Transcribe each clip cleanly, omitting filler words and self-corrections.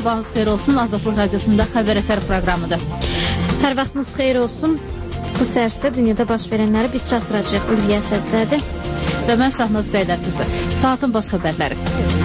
Sabahınız xeyir olsun. Azadlıq Radiosunda Xəbər Ətər proqramıdır. Hər vaxtınız xeyir olsun. Bu sərsə dünyada baş verənləri biz çatdıracaq. Ülviyə Sədzədir. Və mən Şahnaz Bəydər qızı. Saatın baş xəbərləri.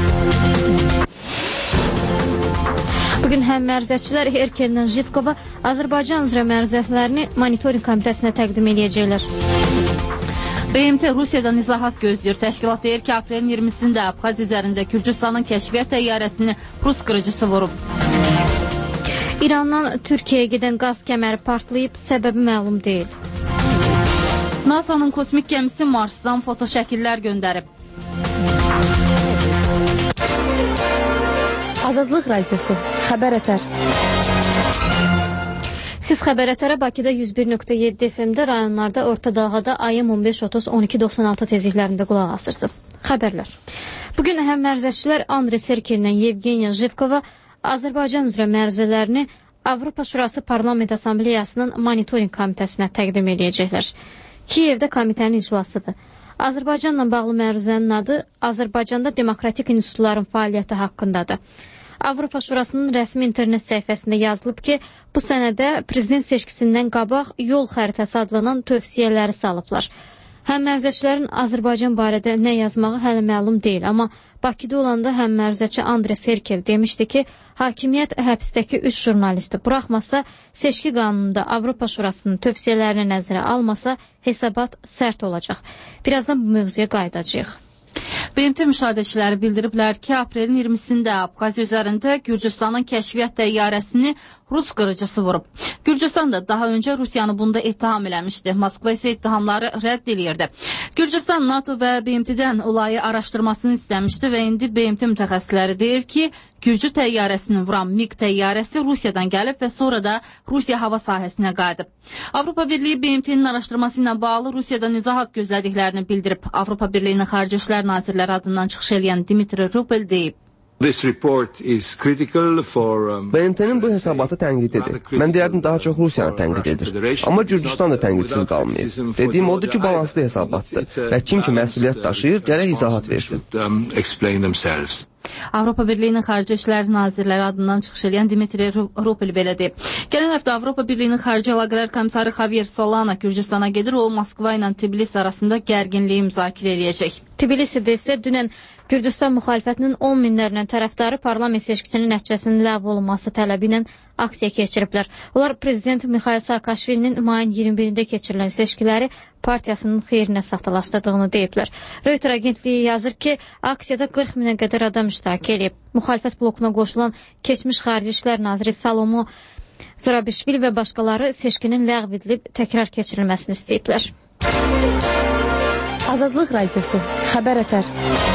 Bugün həm mərzətçilər Erken'dən Jivkova Azərbaycan üzrə mərzətlərini monitoring komitəsinə təqdim edəcəklər. BMT Rusiyadan izahat gözləyir. Təşkilat deyir ki, aprelin 20-sində Abxaz üzərində Gürcüstanın kəşfiyyat təyyarəsini Rus qırıcısı vurub. İrandan Türkiyəyə gedən qaz kəməri partlayıb, səbəbi məlum deyil. NASA'nın kosmik gəmisi Marsdan fotoşəkillər göndərib. Azadlıq Radiosu, Xəbər Ətər. Siz Xəbər Ətərə Bakıda 101.7 FM-də, rayonlarda Orta Dalğada AM 15-30-12-96 tezliklərində qulaq asırsınız. Xəbərlər. Bugün həm mərzətçilər Andrey Serkel'dən Yevgeniya Jivkova Azərbaycan üzrə mərzələrini Avropa Şurası Parlament Assambleyasının monitoring komitəsinə təqdim edəcəklər. Kiyevdə komitənin iclasıdır. Azərbaycanla bağlı məruzənin adı Azərbaycanda demokratik institutların fəaliyyəti haqqındadır. Avropa Şurasının rəsmi internet səhifəsində yazılıb ki, bu sənədə prezident seçkisindən qabaq yol xəritəsi adlanan tövsiyələri salıblar. Həm mərzətçilərin Azərbaycan barədə nə yazmağı hələ məlum deyil, amma Bakıda olanda həm mərzətçi Andrey Serkel demişdi ki, hakimiyyət həbsdəki 3 jurnalisti buraxmasa, seçki qanununda Avropa Şurasının tövsiyələrini nəzərə almasa, hesabat sərt olacaq. Birazdan bu mövzuya qayıdacağıq. BMT müşahidəçiləri bildiriblər ki, aprelin 20-sində Abxaz üzərində Gürcüstanın kəşfiyyat təyyarəsini Rus qırıcısı vurub. Gürcüstan da daha öncə Rusiyanı bunda ittiham eləmişdi. Moskva isə ittihamları rədd eləyirdi. Gürcüstan NATO və BMT-dən olayı araşdırmasını istəmişdi və indi BMT mütəxəssisləri deyir ki, Gürcü təyyarəsini vuran MiG təyyarəsi Rusiyadan gəlib və sonra da Rusiya hava sahəsinə qayıdıb. Avropa Birliyi BMT-nin araşdırması ilə bağlı Rusiyadan izahat gözlədiklərini bildirib. Avropa Birliyinin Xarici İşlər Nazirləri adından çıxış edən Dimitri Rupel deyib. BMT-nin bu hesabatı tənqid edir. Mən deyərdim daha çox Rusiyanı tənqid edir. Amma Gürcüstan da tənqidsiz qalmayıb. Dediyim odur ki, balanslı hesabatdır və kim ki məsuliyyət daşıyır, gərək izahat versin. Avropa Birliyinin Xarici İşlər Nazirləri adından çıxış edən Dimitri Rupel belə deyib. Gələn həftə Avropa Birliyinin Xarici Əlaqələr Komissarı Javier Solana Gürcüstana gedir. O, Moskva ilə Tbilisi arasında gərginliyi müzakirə edəcək. Tbilisidə isə dünən Gürcüstan müxalifətinin 10 minlərlə tərəfdarı parlament seçkisinin nəticəsinin ləğv olunması tələbi ilə aksiya keçiriblər. Onlar prezident Mikhail Saakashvilinin mayın 21-də keçirilən seçkiləri partiyasının xeyrinə saxtalaşdırdığını deyiblər. Reuters agentliyi yazır ki, aksiyada 40 minə qədər adam iştirak edib. Müxalifət blokuna qoşulan keçmiş Xarici İşlər Naziri Salomo Zorabishvili və başqaları seçkinin ləğv edilib təkrar keçirilməsini istəyiblər. Azadlıq Radiosu, Xəbər Ətər.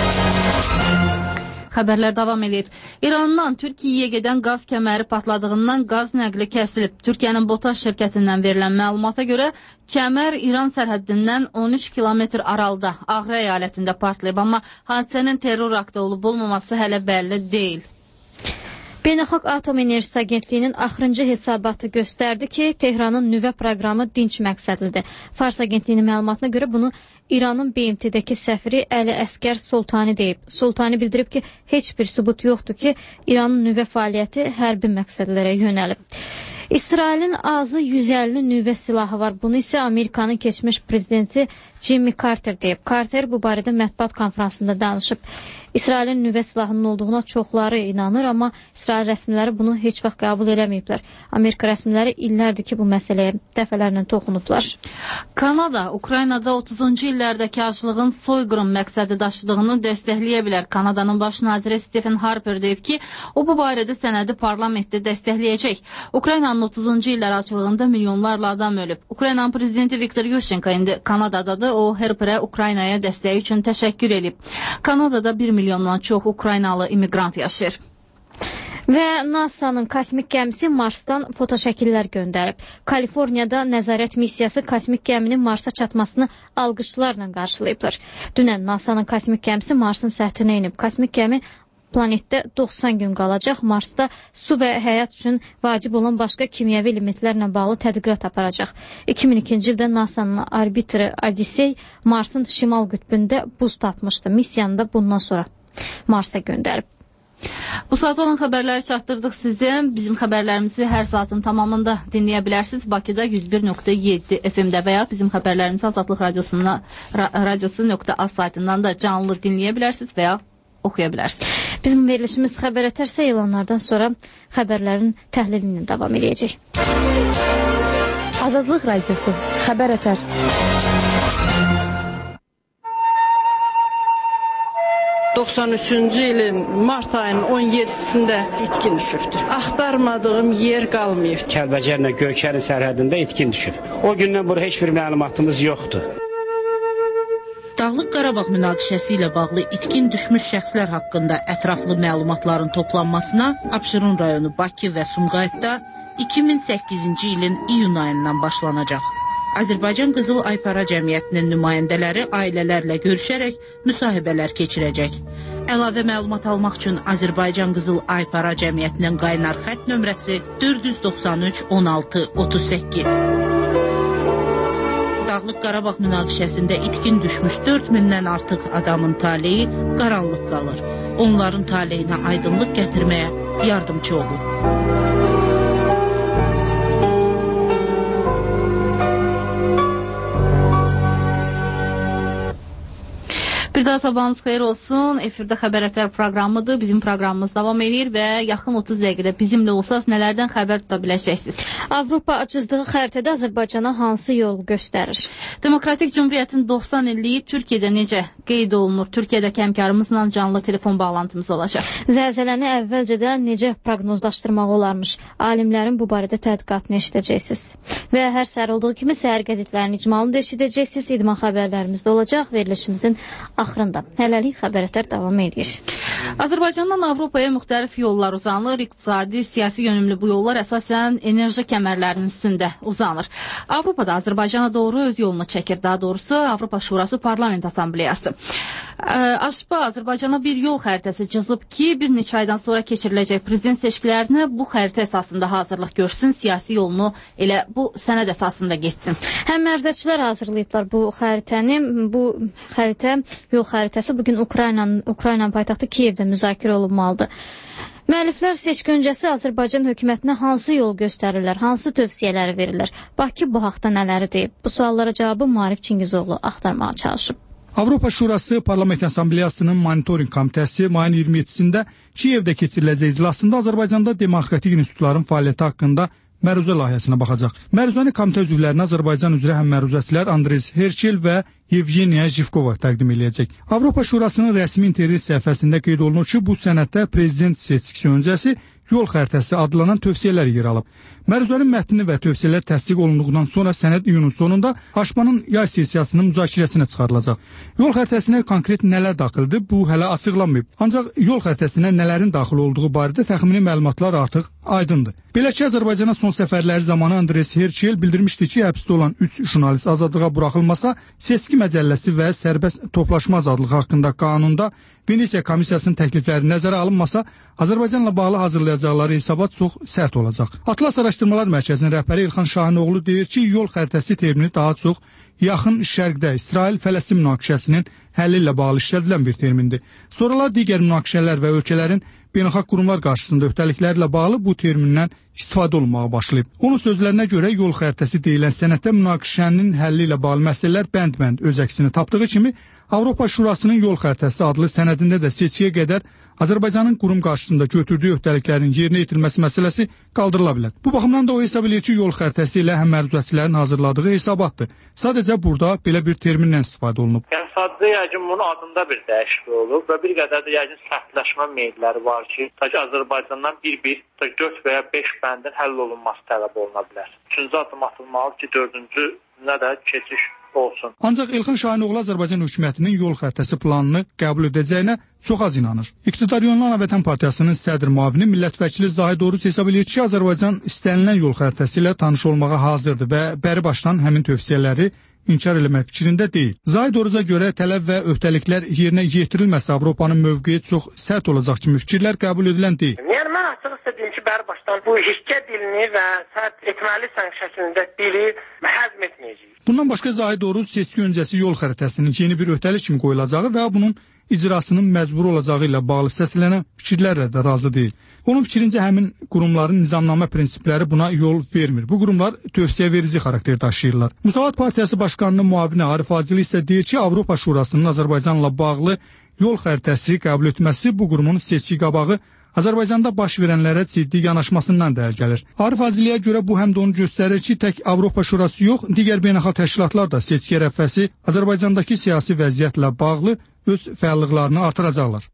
Xəbərlər davam edir. İrandan Türkiyəyə gedən qaz kəməri partladığından qaz nəqli kəsilib. Türkiyənin BOTAŞ şirkətindən verilən məlumata görə kəmər İran sərhəddindən 13 kilometr aralıda Ağrı əyalətində partlayıb, amma hadisənin terror aktı olub-olmaması hələ bəlli deyil. Beynəlxalq Atom Enerjisi Agentliyinin axırıncı hesabatı göstərdi ki, Tehranın nüvə proqramı dinc məqsədlidir. Fars agentliyinin məlumatına görə bunu İranın BMT-dəki səfiri Əli Əskər Sultani deyib. Sultani bildirib ki, heç bir sübut yoxdur ki, İranın nüvə fəaliyyəti hərbi məqsədlərə yönəlib. İsrailin azı 150 nüvə silahı var. Bunu isə Amerikanın keçmiş prezidenti Jimmy Carter deyib. Carter bu barədə mətbuat konferansında danışıb. İsrailin nüvə silahının olduğuna çoxları inanır, amma İsrail rəsmiləri bunu heç vaxt qəbul eləməyiblər. Amerika rəsmiləri illərdir ki, bu məsələyə dəfələrlə toxunublar. Kanada, Ukraynada 30-cu illərdəki aclığın soyqırım məqsədi daşıdığını dəstəkləyə bilər. Kanadanın baş naziri Stephen Harper deyib ki, o bu barədə sənədi parlamentdə dəstəkləyəcək. Ukraynanın 30-cu illər aclığında milyonlarla adam ölüb. Ukraynanın prezidenti Viktor Yushchenko indi Kanadadadır. O, Harperə Ukraynaya dəstəyi üçün təşəkkür edib. Kanadada 1 milyondan çox Ukraynalı immigrant yaşayır. Və NASA'nın kosmik gəmisi Marsdan fotoşəkillər göndərib. Kaliforniyada nəzarət missiyası kosmik gəminin Marsa çatmasını alqışlarla qarşılayıblar. Dünən NASA'nın kosmik gəmisi Marsın səthinə inib. Kosmik gəmi planetdə 90 gün qalacaq. Marsda su və həyat üçün vacib olan başqa kimyəvi limitlərlə bağlı tədqiqat aparacaq. 2002-ci ildə NASA'nın orbiteri Odyssey Marsın şimal qütbündə buz tapmışdı. Missiyanı da bundan sonra Marsa göndərib. Bu saat olan xəbərləri çatdırdıq sizə. Bizim xəbərlərimizi hər saatın tamamında dinləyə bilərsiniz. Bakıda 101.7 FM-də və ya bizim xəbərlərimizi Azadlıq radiosu.az saytından da canlı dinləyə bilərsiniz və ya oxuya bilərsiniz. Bizim verilişimiz xəbər etərsə elanlardan sonra xəbərlərin təhlili ilə davam edəcək. Azadlıq radiosu xəbər etər. ...93-cü ilin mart ayının 17-sində itkin düşübdür. Axtarmadığım yer qalmayıb. Kəlbəcərlə Göyçərin sərhədində itkin düşüb. O gündən bura heç bir məlumatımız yoxdur. Dağlıq Qarabağ münaqişəsi ilə bağlı itkin düşmüş şəxslər haqqında ətraflı məlumatların toplanmasına Abşeron rayonu Bakı və Sumqayıtda 2008-ci ilin iyun ayından başlanacaq. Azərbaycan Qızıl Aypara Cəmiyyətinin nümayəndələri ailələrlə görüşərək müsahibələr keçirəcək. Əlavə məlumat almaq üçün Azərbaycan Qızıl Aypara Cəmiyyətinin qaynar xətt nömrəsi 493 16 38. Dağlıq Qarabağ münaqişəsində itkin düşmüş 4000-dən artıq adamın taleyi qaranlıq qalır. Onların taleyinə aydınlıq gətirməyə yardımcı olun. Bir daha sabahınız xeyir olsun. Efirdə Xəbər Ətər proqramıdır. Bizim proqramımız davam edir və yaxın 30 dəqiqədə bizimlə olsanız nələrdən xəbər tuta biləcəksiniz. Avropa açızdığı xəritədə Azərbaycana hansı yol göstərir? Demokratik Cümhuriyyətin 90 illiyi Türkiyədə necə qeyd olunur? Türkiyədəki həmkarımızla canlı telefon bağlantımız olacaq. Zəlzələni əvvəlcədən necə proqnozlaşdırmaq olarmış? Alimlərin bu barədə tədqiqatını eşidəcəksiniz. Və hər səhər olduğu kimi səhər qəzetlərinin icmalını da eşidəcəksiniz. İdman xəbərlərimiz də olacaq. Verilişimizin axırında. Hələlik Xəbər Ətər davam edir. Azərbaycandan Avropaya müxtəlif yollar uzanır. İqtisadi, siyasi yönümlü bu yollar əsasən enerji kəmərlərinin üstündə uzanır. Avropada Azərbaycana doğru öz yolunu çəkir. Daha doğrusu Avropa Şurası Parlament Assambleyası. AŞPA Azərbaycana bir yol xəritəsi cızıb ki, bir neçə aydan sonra keçiriləcək prezident seçkilərinə bu xəritə əsasında hazırlıq görsün, siyasi yolunu elə bu sənəd əsasında geçsin. Həm mərzəçilər hazırlayıblar bu xəritəni. Bu xəritə, yol xəritəsi bugün Ukrayna paytaxtı Kiyevdə müzakirə olunmalıdır. Müəlliflər seçki öncəsi Azərbaycan hökumətinə hansı yol göstərirlər, hansı tövsiyələri verirlər? Bakı bu haqda nələri deyib? Bu suallara cavabı Maarif Çingizoğlu axtarmağa çalışıb. Avropa Şurası Parlament Assambleyasının monitoring komitəsi mayın 27-sində Kiyevdə keçiriləcək iclasında Azərbaycanda demokratik institutların fəaliyyəti haqqında məruzə layihəsinə baxacaq. Məruzəni komitə üzvlərinə Azərbaycan üzrə həm məruzəçilər Andres Herçel və Yevgeniya Jivkova təqdim edəcək. Avropa Şurasının rəsmi internet səhifəsində qeyd olunur ki, bu sənəddə prezident seçkisi öncəsi yol xəritəsi adlanan tövsiyələr yer alıb. Məruzənin mətni və tövsiyələr təsdiq olunduqdan sonra sənəd iyunun sonunda AŞPA-nın yay sessiyasının müzakirəsinə çıxarılacaq. Yol xəritəsinə konkret nələr daxildir, bu hələ açıqlanmayıb. Ancaq yol xəritəsinə nələrin daxil olduğu barədə təxmini məlumatlar artıq aydındır. Belə ki, Azərbaycana son səfərləri zamanı Andres Herçel bildirmişdi ki, həbsdə olan 3 jurnalist azadlığa buraxılmasa, seçki məcəlləsi və sərbəst toplaşma azadlığı haqqında qanunda Venesiya komissiyasının təklifləri nəzərə alınmasa, Azərbaycanla bağlı hazırlayacaqları hesabat çox sərt olacaq. Atlas Araşdırmalar Mərkəzinin rəhbəri İlxan Şahinoğlu deyir ki, yol xəritəsi termini daha çox yaxın şərqdə İsrail-Fələstin münaqişəsinin həlli ilə bağlı işlədilən bir termindir. Sonralar digər münaqişələr və ölkələrin beynəlxalq qurumlar qarşısında öhdəliklərlə bağlı bu termindən istifadə olunmağa başlayıb. Onun sözlərinə görə yol xəritəsi deyilən sənəddə münaqişənin həlli ilə bağlı məsələlər bənd-bənd öz əksini tapdığı kimi Avropa Şurasının yol xəritəsi adlı sənədində də seçkiyə qədər Azərbaycanın qurum qarşısında götürdüyü öhdəliklərin yerinə yetirilməsi məsələsi qaldırıla bilər. Bu baxımdan da o hesab edir ki, yol xəritəsi ilə həm məruzəçilərin hazırladığı hesabatdır. Sadəcə burada belə bir termindən istifadə olunub. Yəni sadəcə yəqin bunun adında bir dəyişiklik olub və bir qədər də yəqin sərtləşmə meylləri var ki, Azərbaycandan bir 4 və ya 5 bəndin həll olunması tələb oluna bilər. 3-cü addım atılmalı ki, 4-cünə də keçiş olsun. Ancaq İlxan Şahinoğlu Azərbaycan hökumətinin yol xəritəsi planını qəbul edəcəyinə çox az inanır. İqtidaryonlu Vətən Partiyasının sədr müavini millət vəkili Zahid Oruc hesab edir ki, Azərbaycan istənilən yol xəritəsi ilə tanış olmağa hazırdır və bəri başdan həmin tövsiyələri inkar eləmək fikrində deyil. Zahid Oruca görə tələb və öhdəliklər yerinə yetirilməsə Avropanın mövqeyi çox sərt olacaq kimi fikirlər qəbul edilən deyil. Yəni mən açıq istədiyim ki, bəri başdan bu hikə dilini və sərt etməlisən şəklində dili həzm etməyəcəyik. Bundan başqa Zahid Oruc seçki öncəsi yol xəritəsinin yeni bir öhdəlik kimi qoyulacağı və bunun icrasının məcbur olacağı ilə bağlı səslənən fikirlərlə də razı deyil. Onun fikrincə həmin qurumların nizamnamə prinsipləri buna yol vermir. Bu qurumlar tövsiyə verici xarakter daşıyırlar. Müsavat Partiyası başqanının müavini Arif Acili isə deyir ki, Avropa Şurasının Azərbaycanla bağlı yol xəritəsi qəbul etməsi bu qurumun seçki qabağı Azərbaycanda baş verənlərə ciddi yanaşmasından da gəlir. Arif Aziliyə görə bu həm də onu göstərir ki, tək Avropa Şurası yox, digər beynəlxalq təşkilatlar da seçki ərəfəsi Azərbaycandakı siyasi vəziyyətlə bağlı öz fəallıqlarını artıracaqlar.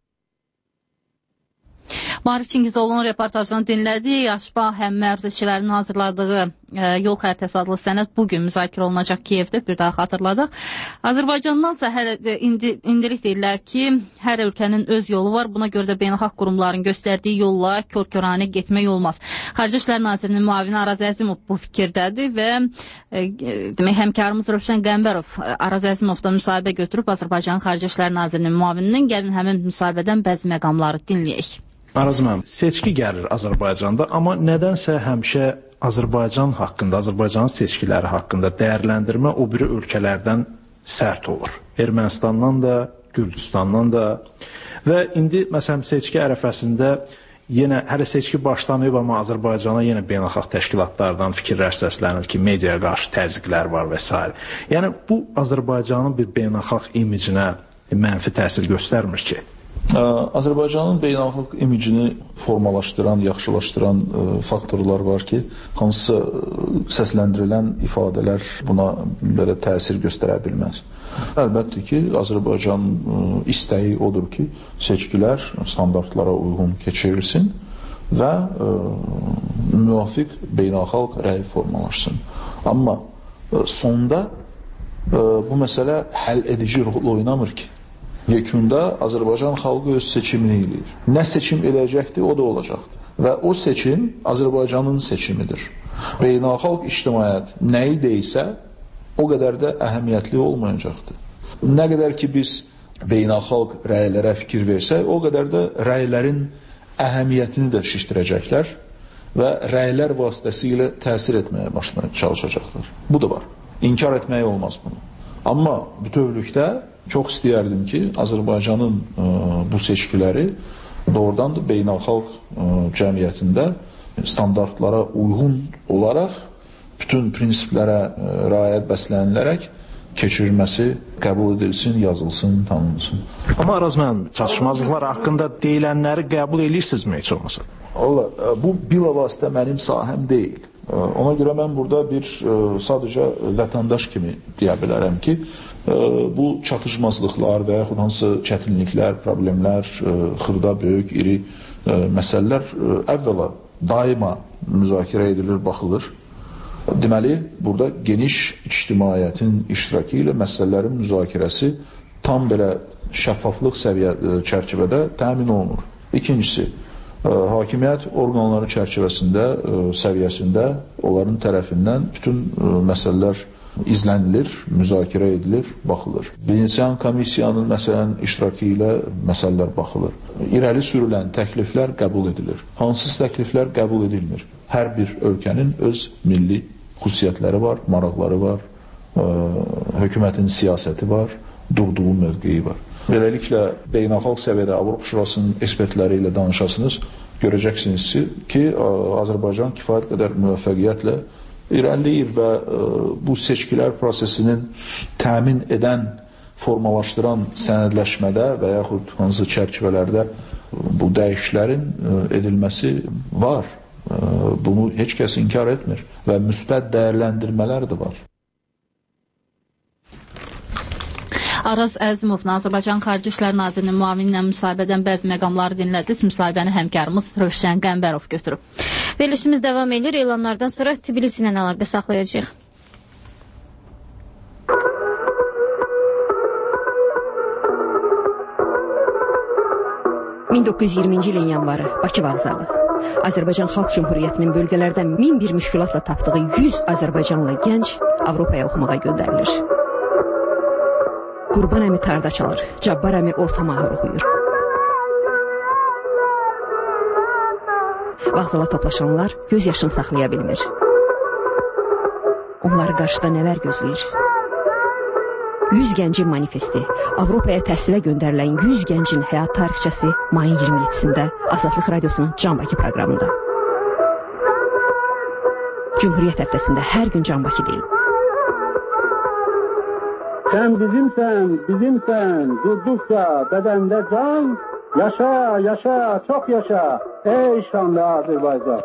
Maarif Çingizoğlu'nun reportajını dinlədik. Aşba həm məruzəçilərin hazırladığı yol xəritəsi adlı sənəd bugün müzakirə olunacaq Kiyevdə, bir daha xatırladıq. Azərbaycandansa indilik deyirlər ki, hər ölkənin öz yolu var. Buna görə də beynəlxalq qurumların göstərdiyi yolla kör-körane getmək olmaz. Xarici İşlər Nazirinin müavini Araz Əzimov bu fikirdədir və demək, həmkarımız Rövşən Qəmbərov Araz Əzimovda müsahibə götürüb Azərbaycanın Xarici İşlər Nazirinin müavinindən. Gəlin həmin müsahibədən bəzi məqamları dinləyək. Araz müəllim, seçki gəlir Azərbaycanda, amma nədənsə həmişə Azərbaycan haqqında, Azərbaycanın seçkiləri haqqında dəyərləndirmə o biri ölkələrdən sərt olur. Ermənistandan da, Gürcüstandan da və indi məsələn seçki ərəfəsində yenə hələ seçki başlamayıb, amma Azərbaycana yenə beynəlxalq təşkilatlardan fikirlər səslənir ki, mediaya qarşı təzyiqlər var və s. Yəni bu Azərbaycanın bir beynəlxalq imicinə mənfi təsir göstərmir ki. Azərbaycanın beynəlxalq imicini formalaşdıran, yaxşılaşdıran faktorlar var ki, hansısa səsləndirilən ifadələr buna belə təsir göstərə bilməz. Əlbəttə ki, Azərbaycan istəyi odur ki, seçkilər standartlara uyğun keçirilsin və müvafiq beynəlxalq rəy formalaşsın. Amma sonda bu məsələ həll edici rol oynamır ki. Yekunda Azərbaycan xalqı öz seçimini eləyir. Nə seçim eləyəcəkdir, o da olacaqdır. Və o seçim Azərbaycanın seçimidir. Beynəlxalq ictimaiyyət nəyi deysə, o qədər də əhəmiyyətli olmayacaqdır. Nə qədər ki biz beynəlxalq rəylərə fikir versək, o qədər də rəylərin əhəmiyyətini də şişdirəcəklər və rəylər vasitəsilə təsir etməyə başlamaya çalışacaqlar. Bu da var. İnkar etmək olmaz bunu. Amma bütövlükdə çox istəyərdim ki, Azərbaycanın bu seçkiləri doğrudan da beynəlxalq cəmiyyətində standartlara uyğun olaraq bütün prinsiplərə riayət bəslənilərək keçirilməsi qəbul edilsin, yazılsın, tanınsın. Amma Araz müəllim, çatışmazlıqlar haqqında deyilənləri qəbul edirsinizmi heç olmasa? Allah, bu bilavasitə mənim sahəm deyil. Ona görə mən burada bir sadəcə vətəndaş kimi deyə bilərəm ki, bu çatışmazlıqlar və yaxud hansı çətinliklər, problemlər, xırda, böyük, iri məsələlər əvvəla daima müzakirə edilir, baxılır. Deməli, burada geniş ictimaiyyətin iştirakı ilə məsələlərin müzakirəsi tam belə şəffaflıq çərçivədə təmin olunur. İkincisi, hakimiyyət orqanları çərçivəsində, səviyyəsində onların tərəfindən bütün məsələlər izlənilir, müzakirə edilir, baxılır. Venesian komissiyanın məsələn iştirakı ilə məsələlər baxılır. İrəli sürülən təkliflər qəbul edilir. Hansız təkliflər qəbul edilmir? Hər bir ölkənin öz milli xüsusiyyətləri var, maraqları var, hökumətin siyasəti var, durduğu mövqeyi var. Beləliklə, beynəlxalq səviyyədə Avropa Şurasının ekspertləri ilə danışasınız, görəcəksiniz ki, Azərbaycan kifayət qədər müvəffəqiyyətlə irəliləyir və bu seçkilər prosesinin təmin edən, formalaşdıran sənədləşmədə və yaxud hansı çərçivələrdə bu dəyişiklərin edilməsi var. Bunu heç kəs inkar etmir və müsbət dəyərləndirmələr də var. Araz Əzimovla Azərbaycan Xarici İşlər Nazirinin müavini ilə müsahibədən bəzi məqamları dinlədiniz. Müsahibəni həmkarımız Rövşən Qəmbərov götürüb. Verilişimiz davam edir. Elanlardan sonra Tbilisi ilə əlaqə saxlayacağıq. ...1920-ci ilin yanvarı, Bakı vağzalı. Azərbaycan Xalq Cümhuriyyətinin bölgələrdən 1001 müşkülatla tapdığı 100 Azərbaycanlı gənc Avropaya oxumağa göndərilir. Qurban əmi tarda çalır, Cabbar əmi orta mahır oxuyur. Vağzala toplaşanlar göz yaşını saxlaya bilmir. Onları qarşıda nələr gözləyir? 100 gəncin manifesti, Avropaya təhsilə göndərilən 100 gəncin həyat tarixçəsi mayın 27-sində Azadlıq Radiosunun Can Bakı proqramında. Cümhuriyyət həftəsində hər gün Can Bakı deyil. Sen bizimsen, durdukça bedende can, yaşa, çok yaşa, ey şanlı Azerbaycan.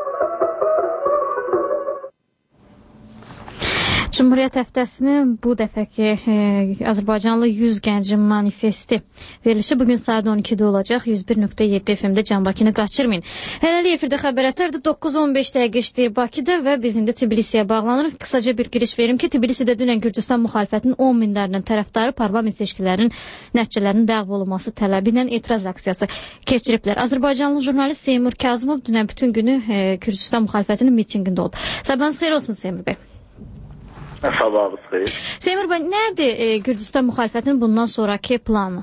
Cümhuriyyət həftəsinin bu dəfəki Azərbaycanlı 100 gəncin manifesti verilişi bugün saat 12-də olacaq. 101.7 FM-də Can Bakını qaçırmayın. Hələlik efirdə xəbərətlərdir. 9-15 dəqiqə işləyir Bakıda və biz indi Tbilisiyə bağlanırıq. Qısaca bir giriş verim ki, Tbilisidə dünən Gürcüstan müxalifətinin 10 minlərinin tərəfdarı parlament seçkilərinin nəticələrinin ləğv olunması tələbi ilə etiraz aksiyası keçiriblər. Azərbaycanlı jurnalist Seymur Kazımov dünən bütün günü Gürcüstan müxalifətinin mitingində oldu. Sabahınız xeyir olsun Seymur bəy. Sabahınız xeyir. Seymur bəy, nədir Gürcüstan müxalifətinin bundan sonraki planı?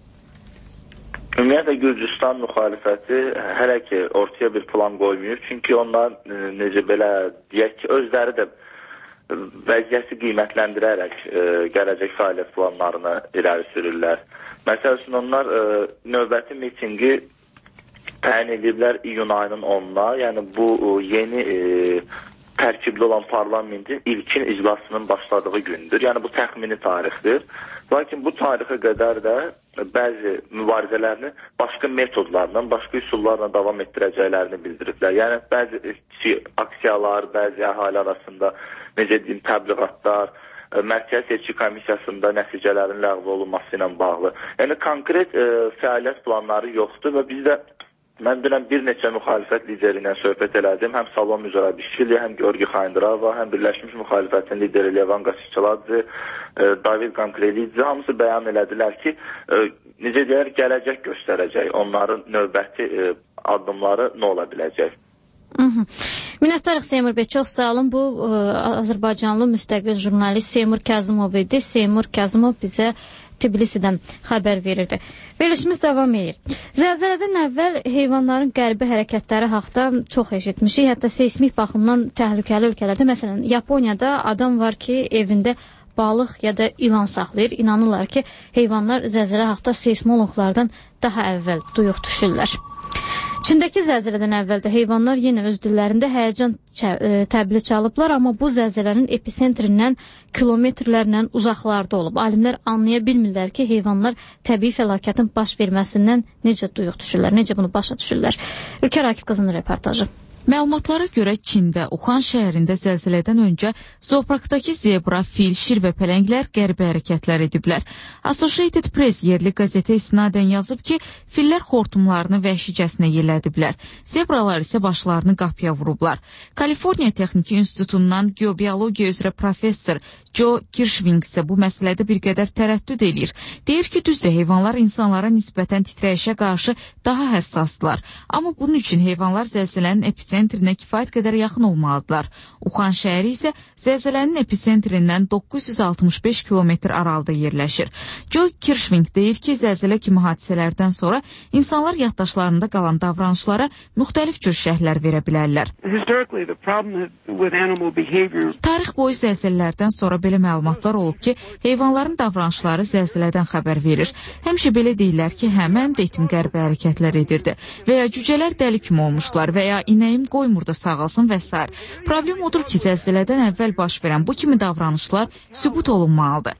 Ümumiyyətlə Gürcüstan müxalifəti hələ ki ortaya bir plan qoymuyor. Çünki onlar necə belə deyək ki, özləri də vəziyyəti qiymətləndirərək gələcək fəaliyyət planlarını irəli sürürlər. Məsəl üçün onlar növbəti mitingi təyin ediblər iyun ayının 10-na. Yəni bu yeni tərkibli olan parlamentin ilkin iclasının başladığı gündür. Yəni bu təxmini tarixdir. Lakin bu tarixə qədər də bəzi mübarizələrini başqa metodlarla, başqa üsullarla davam etdirəcəklərini bildiriblər. Yəni bəzi aksiyalar, bəzi əhali arasında necə deyim, təbliğatlar, Mərkəzi Seçki Komissiyasında nəticələrin ləğv olunması ilə bağlı. Yəni konkret fəaliyyət planları yoxdur və biz də mən dünən bir neçə müxalifət lideri ilə söhbət elədim. Həm Salom Müzarabişvili, həm Georgi Xayndrava, həm Birləşmiş Müxalifətin lideri Levan Qasiçaladze, David Qankrelidze hamısı bəyan elədilər ki, necə deyər, gələcək göstərəcək. Onların növbəti addımları nə ola biləcək? Minnətdarıq Seymur bəy, çox sağ olun. Bu Azərbaycanlı müstəqil jurnalist Seymur Kazımov idi. Seymur Kazımov bizə Tbilisidən xəbər verirdi. Verilişimiz davam edir. Zəlzələdən əvvəl heyvanların qəribə hərəkətləri haqda çox eşitmişik. Hətta seismik baxımdan təhlükəli ölkələrdə, məsələn, Yaponiyada adam var ki, evində balıq ya da ilan saxlayır. İnanırlar ki, heyvanlar zəlzələ haqda seismologlardan daha əvvəl duyuq düşürlər. Çindəki zəlzələdən əvvəldə heyvanlar yenə öz dillərində həyəcan təbili çalıblar, amma bu zəlzələnin episentrindən kilometrlərlə uzaqlarda olub. Alimlər anlaya bilmirlər ki, heyvanlar təbii fəlakətin baş verməsindən necə duyuq düşürlər, necə bunu başa düşürlər. Ülkə Rakib qızının reportajı. Məlumatlara görə Çində, Uxan şəhərində zəlzələdən öncə zooparkdakı zebra, fil, şir və pələnglər qəribə hərəkətlər ediblər. Associated Press yerli qəzetə istinadən yazıb ki, fillər xortumlarını vəhşicəsinə yellədiblər. Zebralar isə başlarını qapıya vurublar. Kaliforniya Texniki İnstitutundan geobiologiya üzrə professor Joe Kirschving isə bu məsələdə bir qədər tərəddüd eləyir. Deyir ki, düzdür, heyvanlar insanlara nisbətən titrəyişə qarşı daha həssasdırlar. Amma bunun üçün heyvanlar zəlzələnin epicentrinə kifayət qədər yaxın olmalıdırlar. Uxan şəhəri isə zəlzələnin epicentrindən 965 kilometr aralıda yerləşir. Joe Kirschving deyir ki, zəlzələ kimi hadisələrdən sonra insanlar yaddaşlarında qalan davranışlara müxtəlif cür şərhlər verə bilərlər. Tarix boyu zəlzələlərdən sonra belə məlumatlar olub ki, heyvanların davranışları zəlzələdən xəbər verir. Həmişə belə deyirlər ki, həmən detim qəribə hərəkətlər edirdi və ya cücələr dəli kimi olmuşlar və ya inəyim qoymurda sağalsın və s. Problem odur ki, zəlzələdən əvvəl baş verən bu kimi davranışlar sübut olunmalıdır.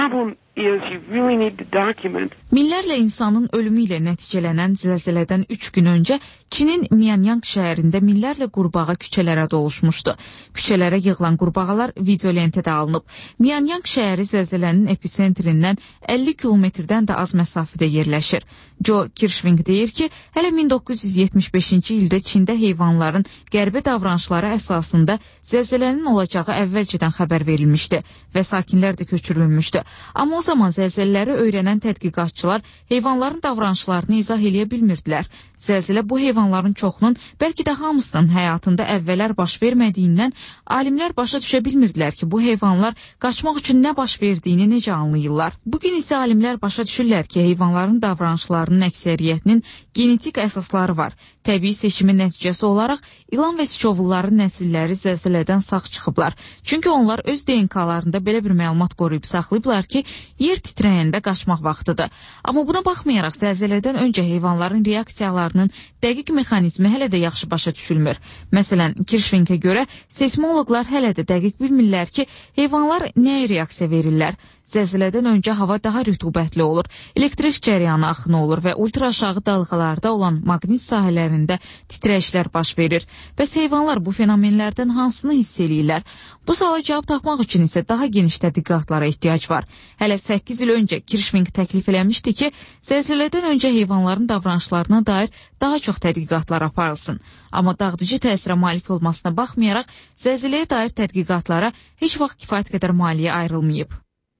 Minlərlə insanın ölümü ilə nəticələnən zəlzələdən 3 gün öncə Çinin Mianyang şəhərində minlərlə qurbağa küçələrə doluşmuşdu. Küçələrə yığılan qurbağalar videolentədə alınıb. Mianyang şəhəri zəlzələnin epicentrindən 50 kilometrdən də az məsafədə yerləşir. Joe Kirschving deyir ki, hələ 1975-ci ildə Çində heyvanların qəribə davranışları əsasında zəlzələnin olacağı əvvəlcədən xəbər verilmişdi və sakinlər də köçürülmüşdü. Amma o zaman zəlzələləri öyrənən tədqiqatçılar heyvanların davranışlarını izah eləyə bilmirdilər. Zəlzələ bu heyvanların çoxunun, bəlkə də hamısının həyatında əvvəllər baş vermədiyindən alimlər başa düşə bilmirdilər ki, bu heyvanlar qaçmaq üçün nə baş verdiyini necə anlayırlar. Bugün isə alimlər başa düşürlər ki, heyvanların davranışlarının əksəriyyətinin genetik əsasları var. Təbii seçimin nəticəsi olaraq ilan və siçovulların nəsilləri zəlzələdən sağ çıxıblar. Çünki onlar öz DNK-larında belə bir məlumat qoruyub saxlayıblar ki, yer titrəyəndə qaçmaq vaxtıdır. Amma buna baxmayaraq zəlzələdən öncə heyvanların reaksiyalarının dəqiq mexanizmi hələ də yaxşı başa düşülmür. Məsələn, Kirşvinkə görə seysmoloqlar hələ də dəqiq bilmirlər ki, heyvanlar nəyə reaksiya verirlər. Zəlzələdən öncə hava daha rütubətli olur, elektrik cəryanı axını olur və ultraaşağı dalğalarda olan maqnit sahələrində titrəyişlər baş verir. Bəs heyvanlar bu fenomenlərdən hansını hiss eləyirlər? Bu suala cavab tapmaq üçün isə daha geniş tədqiqatlara ehtiyac var. Hələ 8 il öncə Kirşvink təklif eləmişdi ki, zəlzələdən öncə heyvanların davranışlarına dair daha çox tədqiqatlar aparılsın. Amma dağıdıcı təsirə malik olmasına baxmayaraq, zəlzələyə dair tədqiqatlara heç vaxt kifayət qədər maliyyə ayrılmayıb.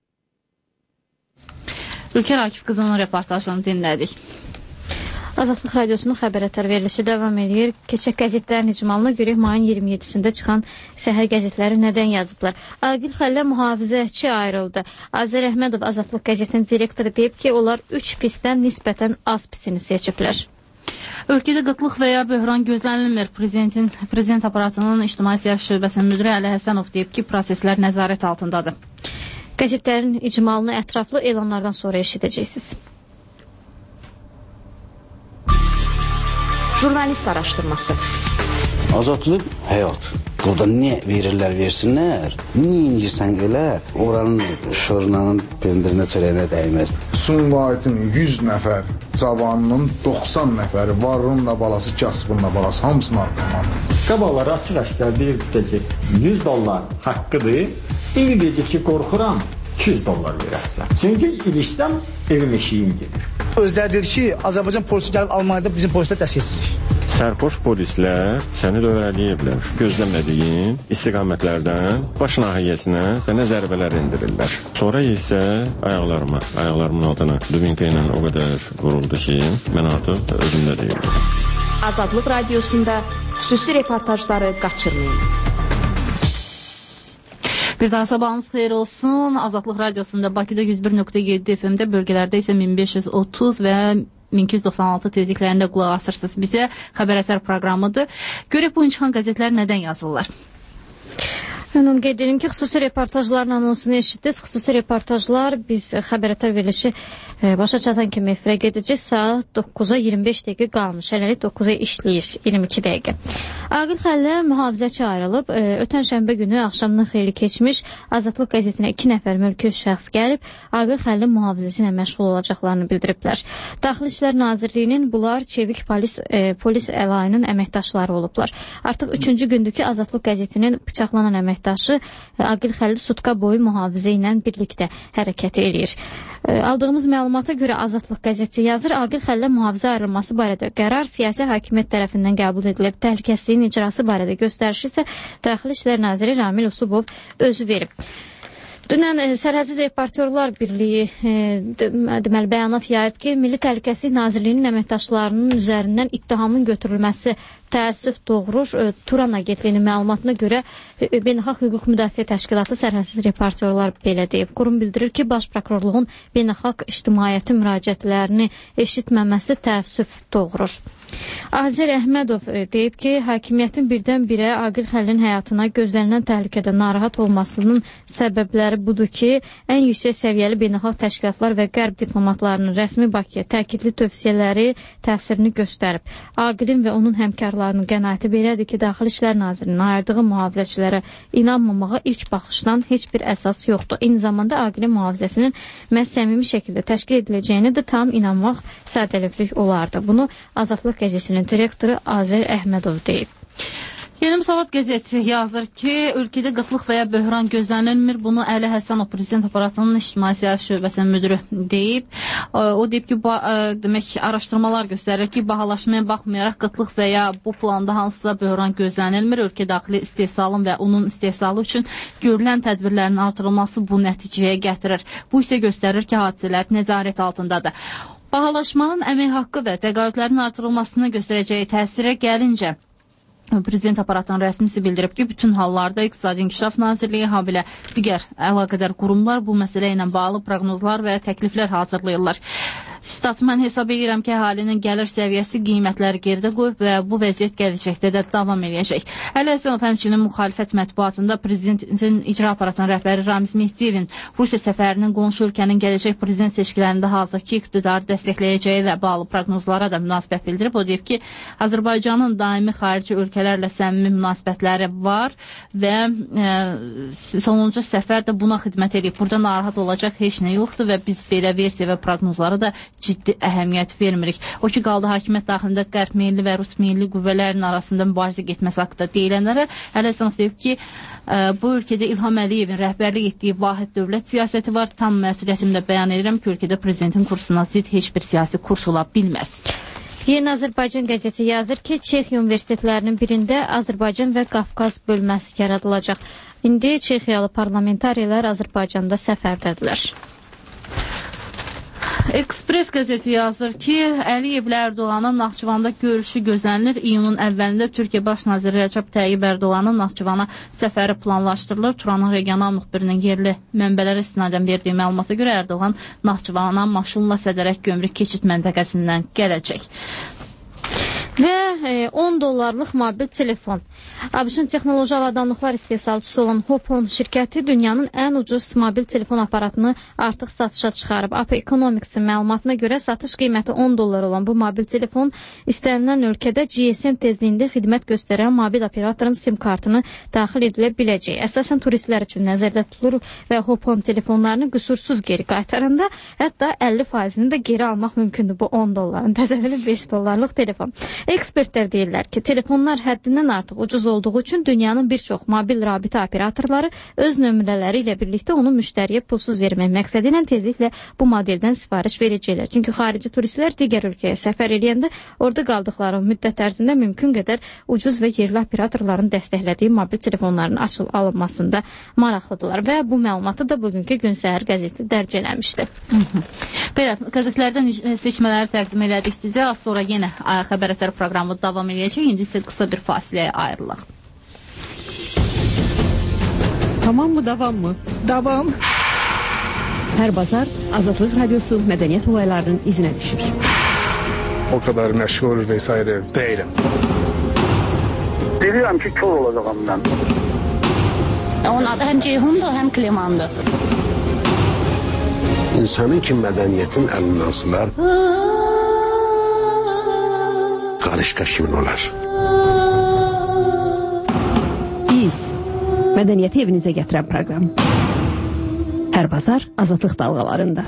Ülker Akif qızının reportajını dinlədik. Azadlıq Radiosunun xəbər ətər verilişi davam edir. Keçək qəzetlərin icmalına görə mayın 27-sində çıxan səhər qəzetləri nədən yazıblar? Aqil Xəllə mühafizəçi ayrıldı. Azər Əhmədov Azadlıq qəzetinin direktoru deyib ki, onlar 3 pisdən nisbətən az pisini seçiblər. Ölkədə qıtlıq və ya böhran gözlənilmir. Prezident aparatının İctimai Siyasi Şöbəsinin müdiri Əli Həsənov deyib ki, proseslər nəzarət altındadır. Qəzetlərin icmalını ətraflı elanlardan sonra eşidəcəksiniz. Jurnalist araşdırması. Azadlıq həyat. Burada nə verirlər, versinlər. Niyə incirsən elə? Oranın şorunanın pendirinə çörəyinə dəyməz. Sumqayıtın 100 nəfər cavanının 90 nəfəri varınla balası, kasbınla balası hamısını arqalandı. Qabaqları açıq-aşkar bilirdisə ki, 100 dollar haqqıdır. İndi deyəcək ki, qorxuram, 200 dollar verəsən. Çünki ilişsəm, evim eşiyim gedir. Özləri deyir ki, Azərbaycan polisi gəlib Almaniyada bizim polislər dəstəksizlik. Sərxoş polislər səni dövrələyiblər. Gözləmədiyin istiqamətlərdən baş nahiyəsinə sənə zərbələr endirirlər. Sonra isə ayaqlarımın altına dubinka ilə o qədər vuruldu ki, mən artıq özümdə deyildim. Azadlıq Radiosunda xüsusi reportajları qaçırmayın. Bir daha sabahınız xeyir olsun. Azadlıq Radiosunda Bakıda 101.7 FM-də, bölgələrdə isə 1530 və 1296 tezliklərində qulaq asırsınız. Bizə xəbər əsər proqramıdır. Görək bu çıxan qəzetlər nədən yazırlar? Qeyd edim ki, xüsusi reportajların anonsunu eşitdiniz. Xüsusi reportajlar biz xəbər ətər verilişi başa çatan kimi efirə gedəcək. Saat 9-a 25 dəqiqə qalmış. Hələlik 9-a işləyir 22 dəqiqə. Aqil Xəllə mühafizəçi ayrılıb. Ötən şənbə günü axşamdan xeyli keçmiş Azadlıq qəzetinə 2 nəfər mülki şəxs gəlib Aqil Xəllə mühafizəsi ilə məşğul olacaqlarını bildiriblər. Daxili İşlər Nazirliyinin bunlar çevik polis əlayının əməkdaşları olublar. Artıq 3-cü gündür ki, Azadlıq qəzetinin bıçaqlanan əməkdaşı Aqil Xəlli sutka boyu mühafizə ilə birlikdə hərəkət edir. Aldığımız məlumata görə Azadlıq qəzeti yazır, Aqil Xəllə mühafizə ayrılması barədə qərar siyasi hakimiyyət tərəfindən qəbul edilib. Təhlükəsizliyin icrası barədə göstəriş isə Daxili İşlər Naziri Ramil Usubov özü verib. Dünən Sərhədsiz Reportyorlar Birliyi deməli bəyanat yayıb ki, Milli Təhlükəsizlik Nazirliyinin əməkdaşlarının üzərindən ittihamın götürülməsi təəssüf doğurur. Turan Agentliyinin məlumatına görə Beynəlxalq Hüquq Müdafiə Təşkilatı Sərhədsiz Reportyorlar belə deyib. Qurum bildirir ki, Baş Prokurorluğun beynəlxalq ictimaiyyəti müraciətlərini eşitməməsi təəssüf doğurur. Azər Əhmədov deyib ki, hakimiyyətin birdən-birə Aqil Xəllin həyatına gözlənilən təhlükədə narahat olmasının səbəbləri budur ki, ən yüksək səviyyəli beynəlxalq təşkilatlar və qərb diplomatlarının rəsmi Bakıya təkidli tövsiyələri təsirini göstərib. Aqilin və onun həmkarlarının qənaəti belədir ki, Daxili İşlər Nazirinin ayırdığı mühafizəçilərə inanmamağa ilk baxışdan heç bir əsas yoxdur. Eyni zamanda Aqilin mühafizəsinin məhz səmimi şəkildə təşkil ediləcəyini də tam inanmaq sadəlövlük olardı. Bunu Azadlıq qəzetinin direktoru Azər Əhmədov deyib. Yeni Müsavat qəzeti yazır ki, ölkədə qıtlıq və ya böhran gözlənilmir. Bunu Əli Həsənov Prezident aparatının İctimai Siyasi Şöbəsinin müdiri deyib. O deyib ki, demək araşdırmalar göstərir ki, bahalaşmaya baxmayaraq qıtlıq və ya bu planda hansısa böhran gözlənilmir. Ölkə daxili istehsalın və onun istehsalı üçün görülən tədbirlərin artırılması bu nəticəyə gətirir. Bu isə göstərir ki, hadisələr nəzarət altındadır. Bahalaşmanın əmək haqqı və təqaüdlərin artırılmasına göstərəcəyi təsirə gəlincə, Prezident aparatının rəsmisi bildirib ki, bütün hallarda İqtisadi İnkişaf Nazirliyi, habelə digər əlaqədar qurumlar bu məsələ ilə bağlı proqnozlar və təkliflər hazırlayırlar. Stat, mən hesab edirəm ki, əhalinin gəlir səviyyəsi qiymətləri geridə qoyub və bu vəziyyət gələcəkdə də davam edəcək. Əli Həsənov həmçinin müxalifət mətbuatında prezidentin icra aparatının rəhbəri Ramiz Mehdiyevin Rusiya səfərinin qonşu ölkənin gələcək prezident seçkilərində hazırki iqtidarı dəstəkləyəcəyi ilə bağlı proqnozlara da münasibət bildirib. O deyib ki, Azərbaycanın daimi xarici ölkələrlə səmimi münasibətləri var və sonuncu səfər də buna xidmət edib. Burada narahat olacaq heç nə yoxdur və biz belə versiya və proqnozlara da ciddi əhəmiyyət vermirik. O ki, qaldı hakimiyyət daxilində qərb milli və rus milli qüvvələrin arasında mübarizə getməsi haqqında deyilənlərə, Əli Həsənov deyib ki, bu ölkədə İlham Əliyevin rəhbərlik etdiyi vahid dövlət siyasəti var. Tam məsuliyyətimlə bəyan edirəm ki, ölkədə prezidentin kursuna zid heç bir siyasi kurs ola bilməz. Yeni Azərbaycan qəzeti yazır ki, Çexiya universitetlərinin birində Azərbaycan və Qafqaz bölməsi yaradılacaq. İndi Çexiyalı parlamentarilər Azərbaycanda səfərdədirlər. Ekspres qəzeti yazır ki, Əliyevlə Ərdoğanın Naxçıvanda görüşü gözlənilir. İyunun əvvəlində Türkiyə Baş naziri Rəcəb Tayyib Ərdoğanın Naxçıvana səfəri planlaşdırılır. Turanın regional müxbirinin yerli mənbələrə istinadən verdiyi məlumata görə Ərdoğan Naxçıvana maşınla sədərək gömrük keçid məntəqəsindən gələcək. Və $10 mobil telefon. ABŞ-ın texnoloji avadanlıqlar istehsalçısı olan Hopon şirkəti dünyanın ən ucuz mobil telefon aparatını artıq satışa çıxarıb. AP Economics'in məlumatına görə satış qiyməti $10 olan bu mobil telefon istənilən ölkədə GSM tezliyində xidmət göstərən mobil operatorun SIM kartını daxil edilə biləcək. Əsasən turistlər üçün nəzərdə tutulur və Hopon telefonlarını qüsursuz geri qaytaranda hətta 50%-ni də geri almaq mümkündür bu $10. Təzəvvürün $5 telefon. Ekspertlər deyirlər ki, telefonlar həddindən artıq ucuz olduğu üçün dünyanın bir çox mobil rabitə operatorları öz nömrələri ilə birlikdə onu müştəriyə pulsuz vermək məqsədi ilə tezliklə bu modeldən sifariş verəcəklər. Çünki xarici turistlər digər ölkəyə səfər edəndə orada qaldıqları müddət ərzində mümkün qədər ucuz və yerli operatorların dəstəklədiyi mobil telefonların alınmasında maraqlıdırlar və bu məlumatı da bugünkü Gün Səhər qəzeti dərc eləmişdi. Belə, qəzetlərdən seçmələri təqdim elədik sizə. Az sonra yenə xəbər əsəri proqramı davam edəcək. İndi isə qısa bir fasiləyə ayrılaq. Tamam mı, davam mı? Davam. Hər bazar Azadlıq Radiosu mədəniyyət olaylarının izinə düşür. O kadar məşğul vesaire değilim. Biliyorum ki, kör olacağım ben. Onun adı həm Ceyhundur, həm Klimandır. İnsanın ki mədəniyyətin əlindən sılar, qarışqa kimin olar? Biz mədəniyyəti evinizə gətirən proqram. Hər bazar Azadlıq dalğalarında.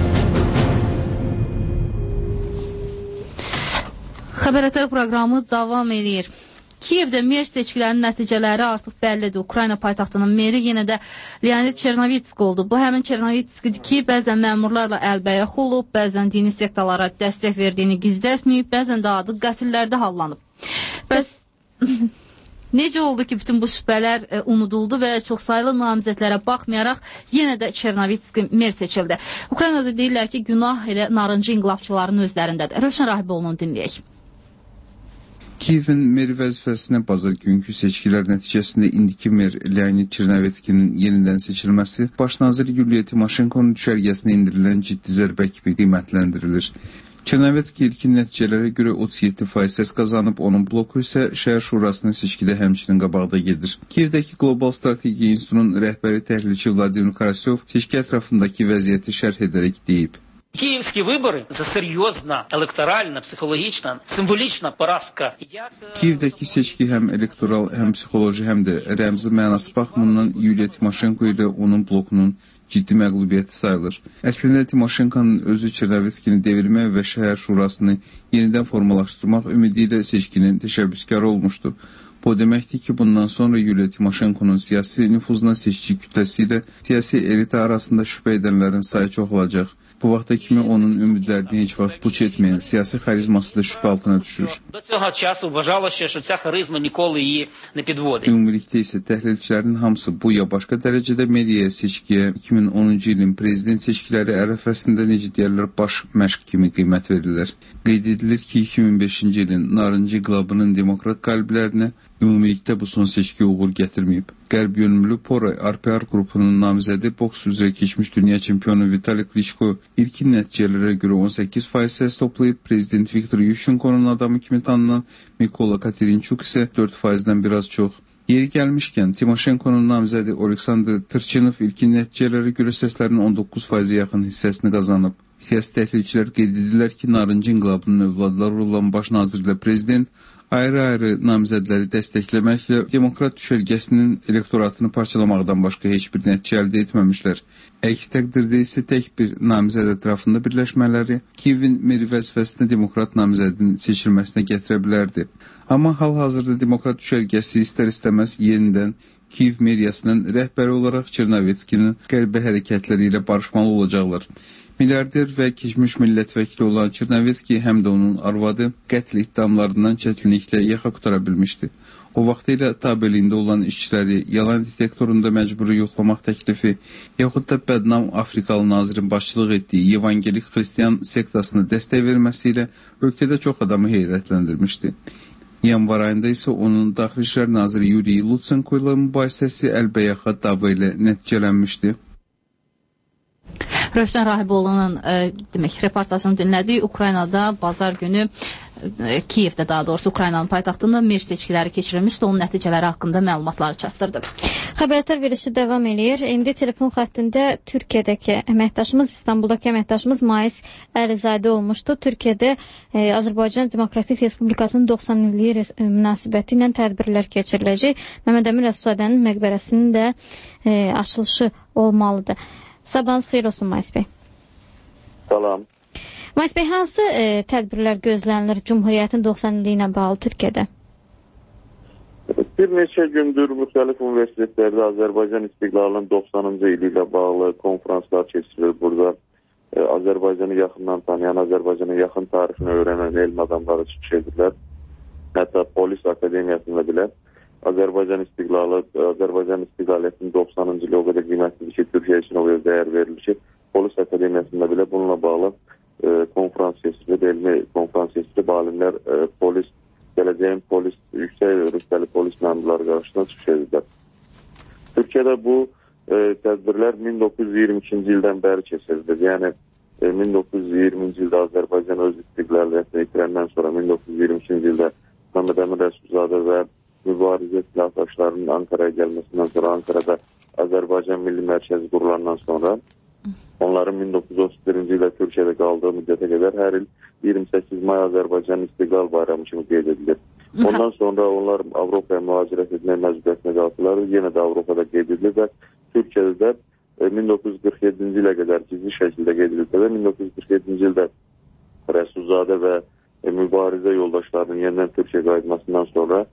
Xəbər əsəri proqramı davam edir. Kiyevdə mer seçkilərinin nəticələri artıq bəllidir. Ukrayna paytaxtının meri yenə də Leonid Çernovitski oldu. Bu həmin Çernovitskidir ki, bəzən məmurlarla əlbəyax olub, bəzən dini sektalara dəstək verdiyini gizlətməyib, bəzən də adı qətillərdə hallanıb. Bəs necə oldu ki, bütün bu şübhələr unuduldu və çoxsaylı namizədlərə baxmayaraq yenə də Çernovitski mer seçildi. Ukraynada deyirlər ki, günah elə narıncı inqilabçıların özlərindədir. Rövşən Rahiboğlu'nu dinləyək. Kiyevin meri vəzifəsinə bazar günkü seçkilər nəticəsində indiki mer Leonid Çernovetskinin yenidən seçilməsi baş nazir Yuliya Timoşenkonun düşərgəsinə indirilən ciddi zərbə kimi qiymətləndirilir. Çernovetski ilkin nəticələrə görə 37% səs qazanıb, onun bloku isə şəhər şurasının seçkidə həmçinin qabaqda gedir. Kiyevdəki Global Strategiya İnstitutunun rəhbəri təhlilçi Vladimir Karasov seçki ətrafındakı vəziyyəti şərh edərək deyib. Киевские выборы – это серьезно, электорально, психологично, символично поразка. Kiyevdəki seçki həm elektoral, həm psixoloji, həm də rəmzi mənası baxımından Yuliya Timoşenko ilə onun blokunun ciddi məqlubiyyəti sayılır. Əslində Timoşenkonun özü Çernovetskini devirmək və şəhər şurasını yenidən formalaşdırmaq ümidi ilə seçkinin təşəbbüskarı olmuşdu. Bu deməkdir ki, bundan sonra Yuliya Timoşenkonun siyasi nüfuzuna seçici kütləsi ilə siyasi elita arasında şübhə edənlərin sayı çox olacaq. Bu vaxta kimi onun ümidlərini heç vaxt puç etməyən siyasi xarizması da şübhə altına düşür. Ümumilikdə isə təhlilçilərin hamısı bu ya başqa dərəcədə mediaya seçkiyə 2010-cu ilin prezident seçkiləri ərəfəsində necə deyərlər baş məşq kimi qiymət verirlər. Qeyd edilir ki, 2005-ci ilin narıncı inqilabının demokrat qalblərinə ümumilikdə bu son seçki uğur gətirməyib. Qərb yönümlü Pora RPR qrupunun namizədi boks üzrə keçmiş dünya çempionu Vitali Klitschko ilkin nəticələrə görə 18% səs toplayıb. Prezident Viktor Yushchenko'nun adamı kimi tanınan Mikola Katerinchuk isə 4%-dən biraz çox. Yeri gəlmişkən, Timoşenko'nun namizədi Oleksandr Tırçınov ilkin nəticələrə görə səslərin 19%-ə yaxın hissəsini qazanıb. Siyasi təhlilçilər qeyd edirlər ki, Narıncı inqilabının övladları olan baş nazir ilə prezident ayrı-ayrı namizədləri dəstəkləməklə demokrat düşərgəsinin elektoratını parçalamaqdan başqa heç bir nəticə əldə etməmişlər. Əks təqdirdə isə tək bir namizəd ətrafında birləşmələri Kiyevin meri vəzifəsinə demokrat namizədin seçilməsinə gətirə bilərdi. Amma hal-hazırda demokrat düşərgəsi istər-istəməz yenidən Kiyev meriyasının rəhbəri olaraq Çernovetskinin qəribə hərəkətləri ilə barışmalı olacaqlar. Milyarder və keçmiş millət vəkili olan Çernovetski həm də onun arvadı qətl iddiamlarından çətinliklə yaxa qutara bilmişdi. O vaxtilə tabeliyində olan işçiləri yalan detektorunda məcburi yoxlamaq təklifi, yaxud da bədnam Afrikalı nazirin başçılıq etdiyi evangelik xristiyan sektasına dəstək verməsi ilə ölkədə çox adamı heyrətləndirmişdi. Yanvar ayında isə onun Daxili İşlər naziri Yuri Lutsenko ilə mübahisəsi əlbəyaxa dava ilə nəticələnmişdi. Rövşən Rahiboğlu'nun reportajını dinlədik. Ukraynada bazar günü Kiyevdə daha doğrusu Ukraynanın paytaxtında mer seçkiləri keçirilmişdi. Onun nəticələri haqqında məlumatları çatdırdı. Xəbərlər verilişi davam edir. İndi telefon xəttində Türkiyədəki əməkdaşımız, İstanbuldakı əməkdaşımız Mais Əlizadə olmuşdu. Türkiyədə Azərbaycan Demokratik Respublikasının 90 illiyi münasibəti ilə tədbirlər keçiriləcək. Məmməd Əmin Rəsulzadənin məqbərəsinin də açılışı olmalıdır. Sabahınız xeyir olsun, Mais bəy. Salam. Mais bəy, hansı tədbirlər gözlənilir Cumhuriyyətin 90 illiyi ilə bağlı Türkiyədə? Bir neçə gündür müxtəlif universitetlərdə Azərbaycan istiqlalının 90-cı ili ilə bağlı konferanslar keçirilir. Burada Azərbaycanı yaxından tanıyan, Azərbaycanın yaxın tarixini öyrənən elm adamları çıxış edirlər. Hətta polis akademiyasında belə Azərbaycan istiqlalı, Azərbaycan istiqlaliyyətinin 90-cı ili o qədər qiymətlidir ki, Türkiyə üçün o qədər dəyər verilir ki, polis akademiyasında belə bununla bağlı konferans keçirilir, elmi konferans keçirilir, alimlər polis, gələcəyin polis, yüksək rütbəli polis məmurları qarşısına çıxış edirlər. Türkiyədə bu tədbirlər 1922-ci ildən bəri keçirilir. Yəni 1920-ci ildə Azərbaycan öz istiqlaliyyətini itirəndən sonra 1922-ci ildə Məmməd Əmin Rəsulzadə və mübarizə silahdaşlarının Ankara'ya gəlməsindən sonra Ankara'da Azərbaycan Milli Mərkəzi qurulandan sonra onların 1931-ci ildə Türkiyədə qaldığı müddətə qədər hər il 28 may Azərbaycan İstiqlal Bayramı kimi qeyd edilir. Ondan sonra onlar Avropaya mühacirət etmək məcburiyyətinə qaldılar, yenə də Avropada qeyd edilir və Türkiyədə 1947-ci ilə qədər gizli şəkildə qeyd edilsə də 1947-ci ildə Rəsulzadə və mübarizə yoldaşlarının yenidən Türkiyə qayıtmasından sonra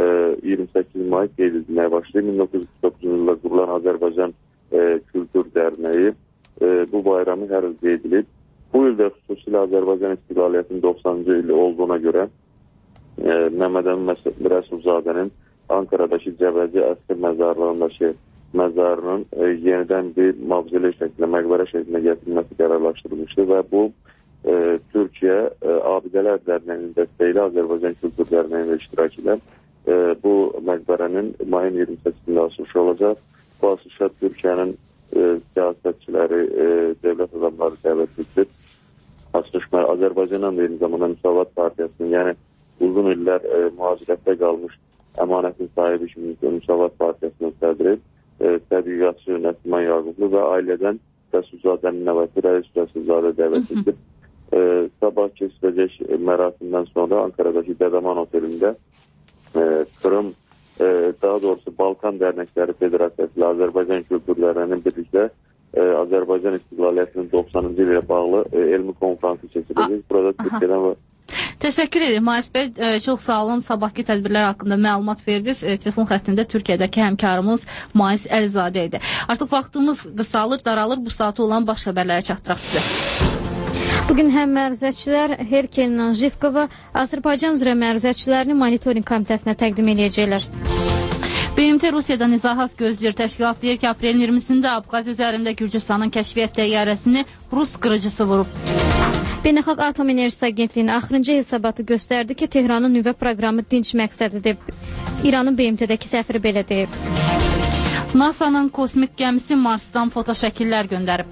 28 may qeyd edilməyə başlayıb. 1949-cu ildə qurulan Azərbaycan Kültür Dərnəyi bu bayramı hər il qeyd edilib. Bu ildə xüsusilə Azərbaycan istiqlaliyyətinin 90-cı ili olduğuna görə Məmməd Əmin Rəsulzadənin Ankara'dakı Cəbəci Əskər məzarlığındakı məzarının yenidən bir mavzəli şəkildə, məqbərə şəkildə gətirilməsi qərarlaşdırılmışdı və bu Türkiyə Abidələr Dərnəyinin dəstəyi ilə Azərbaycan Kültür Dərnəyində iştirak edən bu məqbərənin mayın 28-də açılışı olacaq. Bu açılışa Türkiyənin siyasətçiləri, dövlət adamları dəvət edilir. Açılış Azərbaycanın da eyni zamanda Müsavat Partiyasının, yəni uzun illər mühacirətdə qalmış əmanətin sahibi kimi Müsavat Partiyasının sədri, tədqiqatçı Nəsliman Yaqublu və ailədən Rəsulzadənin nəvəsi Rəis Rəsulzadə dəvət edilir. Sabah keçiriləcək mərasimdən sonra Ankara'dakı Dədaman otelində Kırım, daha doğrusu Balkan Dərnəkləri Federasiyası ilə Azərbaycan kültürlərinin birlikdə Azərbaycan istiqlaliyyətinin 90-cı ilə bağlı elmi konferansı keçiriləcək. Burada Türkiyədən və Təşəkkür edirəm, Mais bəy. Çox sağ olun. Sabahki tədbirlər haqqında məlumat verdiniz. Telefon xəttində Türkiyədəki həmkarımız Mais Əlizadə idi. Artıq vaxtımız qısalır, daralır. Bu saatı olan baş xəbərlərə çatdıraq sizə. Bugün həm məruzəçilər Herkel Nanjivkova Azərbaycan üzrə məruzəçilərini monitoring komitəsinə təqdim edəcəklər. BMT Rusiyadan izahat gözləyir. Təşkilat deyir ki, aprelin 20-sində Abxaz üzərində Gürcüstanın kəşfiyyat təyyarəsini Rus qırıcısı vurub. Beynəlxalq Atom Enerjisi Agentliyinin axırıncı hesabatı göstərdi ki, Tehranın nüvə proqramı dinc məqsədlidir. İranın BMT-dəki səfiri belə deyib. NASA-nın kosmik gəmisi Marsdan fotoşəkillər göndərib.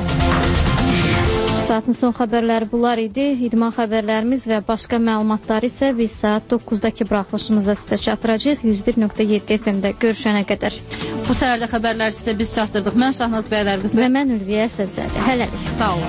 Saatın son xəbərləri bunlar idi. İdman xəbərlərimiz və başqa məlumatları isə biz saat 9-dakı buraxılışımızda sizə çatdıracaq 101.7 FM-də görüşənə qədər. Bu səhərdə xəbərlər sizə biz çatdırdıq. Mən Şahnaz Bəylərqızı və mən Ülviyə Səzəli. Hələlik. Sağ olun.